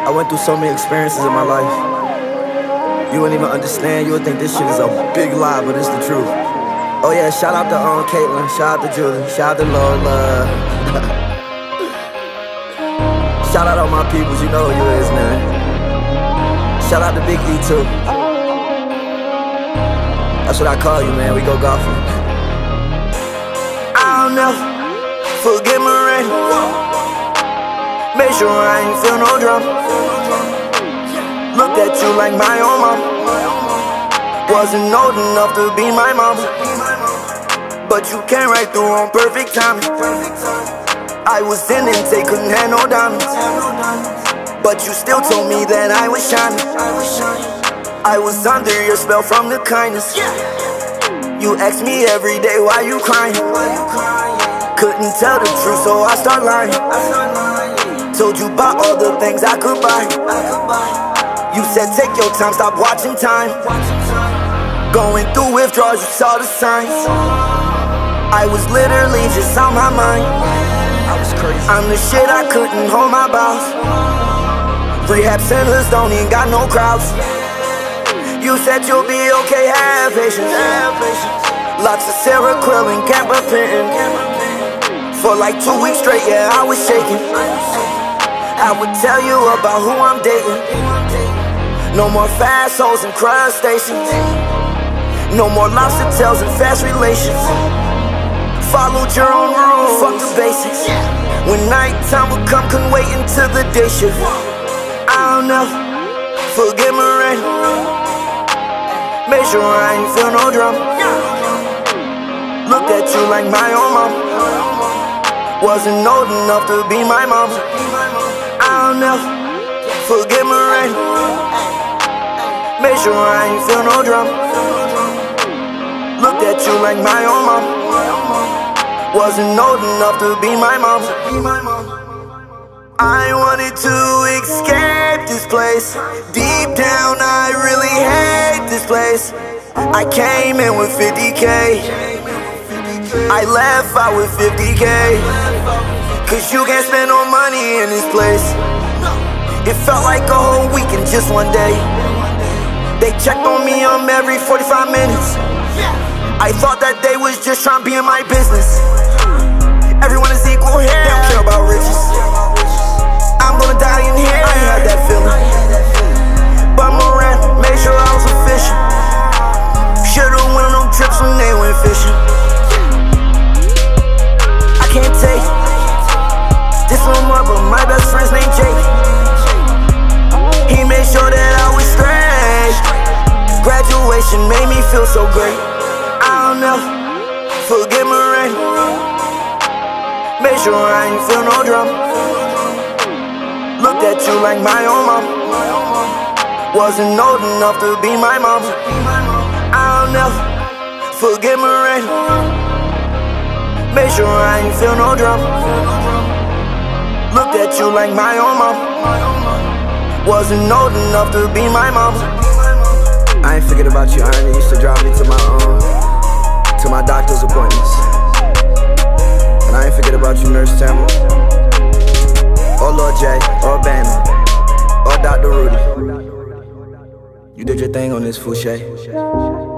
I went through so many experiences in my life. You wouldn't even understand. You would think this shit is a big lie, but it's the truth. Oh yeah, shout out to Caitlin, shout out to Julie, shout out to Lola. Shout out all my peoples, you know who you is, man. Shout out to Big E too. That's what I call you, man. We go golfing. I'll never forget my rain. Make sure I ain't feel no drum. Looked at you like my own mom. Wasn't old enough to be my mom, but you came right through on perfect timing. I was in intake, couldn't have no diamonds, but you still told me that I was shining. I was under your spell from the kindness. You asked me every day why you crying. Couldn't tell the truth, so I start lying. Told you about all the things I could buy. You said take your time, stop watching time. Going through withdrawals, you saw the signs. I was literally just on my mind. I was crazy. I'm the shit, I couldn't hold my boss. Rehab centers don't even got no crowds. You said you'll be okay, have patience. Lots of Seroquel and gabapentin. For like 2 weeks straight, yeah, I was shaking. I would tell you about who I'm dating. No more fast hoes and crustaceans. No more lobster tails and fast relations. Followed your own rules, fuck the basics. When nighttime would come, couldn't wait until the day shift. I'll never forget my rain. Make sure I ain't feel no drum. Looked at you like my own mom. Wasn't old enough to be my mom. I'll never forget my rain. Make sure I ain't feel no drum. Looked at you like my own mom. Wasn't old enough to be my mom. I wanted to escape this place. Deep down I really hate this place. I came in with 50K. I left out with 50K. Cause you can't spend no money in this place. It felt like a whole week in just one day. They checked on me every 45 minutes. I thought that they was just trying to be in my business. Everyone is equal here, they don't care about riches. I'm gonna die in here, I ain't had that feeling. But Moran made sure I was efficient. Should've went on them trips when they went fishing. I can't take this one more, but my best friend's named Jake. He made sure that I was straight. Graduation made me feel so great. I'll never forget my rain. Make sure I ain't feel no drum. Looked at you like my own mom. Wasn't old enough to be my mom. I'll never forget my rain. Make sure I ain't feel no drum. Looked at you like my own mom. Wasn't old enough to be my mom. I ain't forget about you, Ernie. Used to drive me to my doctor's appointments. And I ain't forget about you, Nurse Tamara, or Lord J, or Banner, or Dr. Rudy. You did your thing on this, Fouché.